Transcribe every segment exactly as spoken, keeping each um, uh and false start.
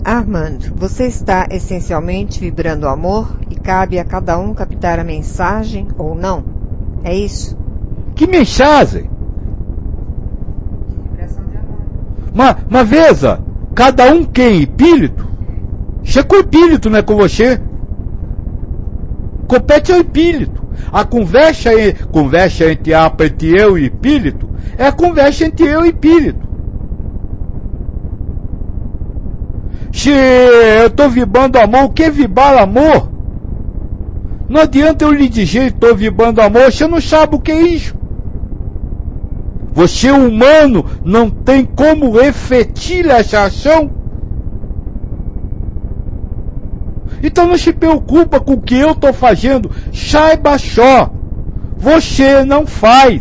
Armando, você está essencialmente vibrando amor e cabe a cada um captar a mensagem ou não? É isso? Que mensagem? De vibração de amor. Mas, mas veja, cada um quem? Espírito? Isso é com o espírito, não é com você. Compete ao espírito. A conversa, conversa entre, entre eu e espírito é a conversa entre eu e espírito. Se eu estou vibrando amor, o que é vibrar amor? Não adianta eu lhe dizer que estou vibrando amor, você não sabe o que é isso. Você, humano, não tem como efetir essa ação. Então não se preocupa com o que eu estou fazendo. Saiba só, você não faz.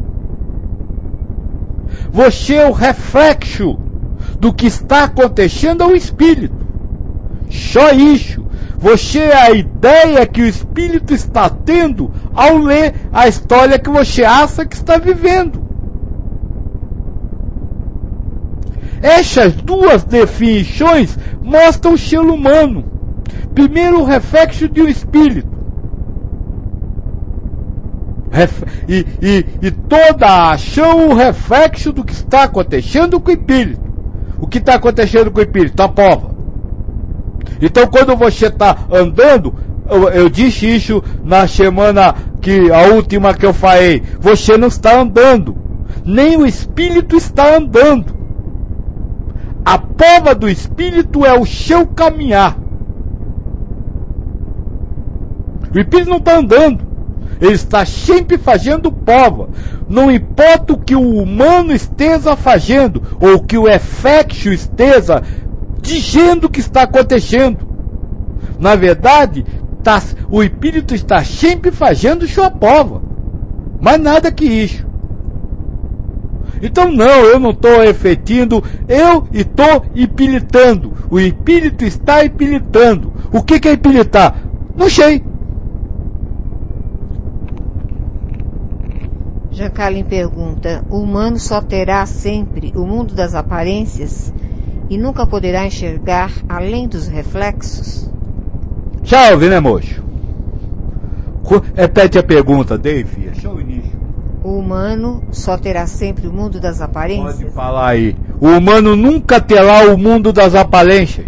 Você é o reflexo do que está acontecendo ao espírito. Só isso. Você é a ideia que o espírito está tendo ao ler a história que você acha que está vivendo. Essas duas definições mostram o ser humano. Primeiro, o reflexo de um espírito. E, e, e toda a ação, o reflexo do que está acontecendo com o espírito. O que está acontecendo com o espírito? A prova. Então, quando você está andando, eu, eu disse isso na semana que a última que eu falei, você não está andando, nem o espírito está andando. A prova do espírito é o seu caminhar. O espírito não está andando, ele está sempre fazendo prova. Não importa o que o humano esteja fazendo, ou que o reflexo esteja dizendo que está acontecendo. Na verdade, tá, o espírito está sempre fazendo sua prova. Mais nada que isso. Então não, eu não estou refletindo, eu estou espilitando. O espírito está espilitando. O que, que é espilitar? Não sei. Jean Carlin pergunta, o humano só terá sempre o mundo das aparências e nunca poderá enxergar além dos reflexos? Salve, né, moço? Repete a pergunta, Dave. Só o início. O humano só terá sempre o mundo das aparências? Pode falar aí. O humano nunca terá o mundo das aparências.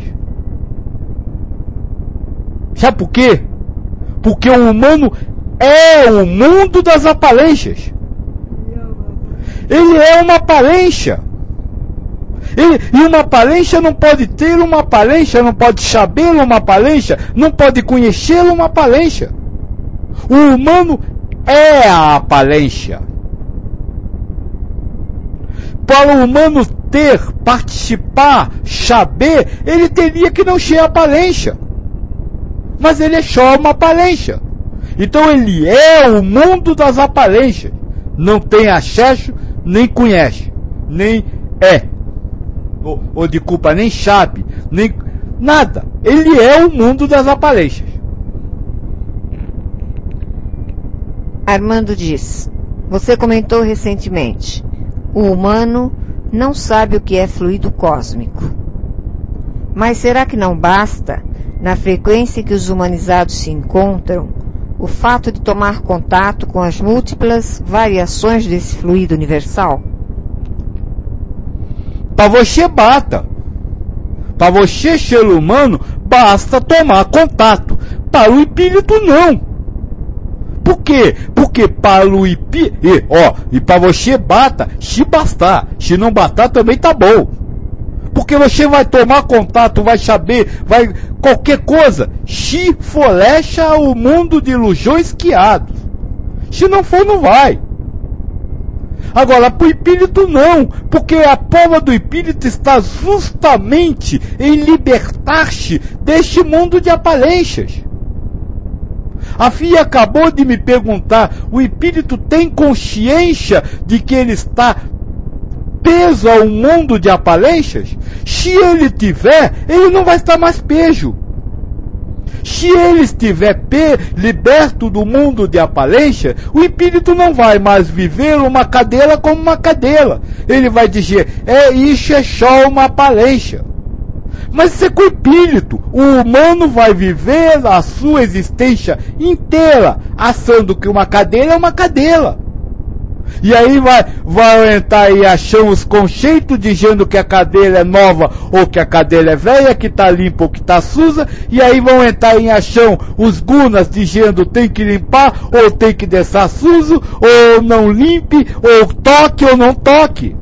Sabe por quê? Porque o humano é o mundo das aparências. Ele é uma aparência. Ele, e uma aparência não pode ter uma aparência, não pode saber uma aparência, não pode conhecer uma aparência. O humano é a aparência. Para o humano ter, participar, saber, ele teria que não ser aparência. Mas ele é só uma aparência. Então ele é o mundo das aparências. Não tem acesso, nem conhece, nem é. Ou, ou de culpa, nem sabe, nem nada. Ele é o mundo das aparências. Armando diz, você comentou recentemente, o humano não sabe o que é fluido cósmico. Mas será que não basta, na frequência em que os humanizados se encontram, o fato de tomar contato com as múltiplas variações desse fluido universal? Para você basta. Para você, ser humano, basta tomar contato. Para o espírito, não. Por quê? Porque para o espírito... E, ó, e para você basta, se bastar. Se não bastar, também tá bom. Porque você vai tomar contato, vai saber, vai... Qualquer coisa. Se floresça o mundo de ilusões quiados. Se não for, não vai. Agora, para o espírito não, porque a prova do espírito está justamente em libertar-se deste mundo de aparências. A filha acabou de me perguntar, o espírito tem consciência de que ele está preso a um mundo de aparências? Se ele tiver, ele não vai estar mais preso. Se ele estiver liberto do mundo de aparência, o espírito não vai mais viver uma cadeira como uma cadeira. Ele vai dizer, é, isso é só uma aparência. Mas isso é com o espírito. O humano vai viver a sua existência inteira achando que uma cadeira é uma cadeira. E aí vai, vai entrar aí achando os conceitos dizendo que a cadeira é nova ou que a cadeira é velha, que está limpa ou que está suja. E aí vão entrar em achão os gunas dizendo tem que limpar ou tem que deixar sujo, ou não limpe, ou toque ou não toque.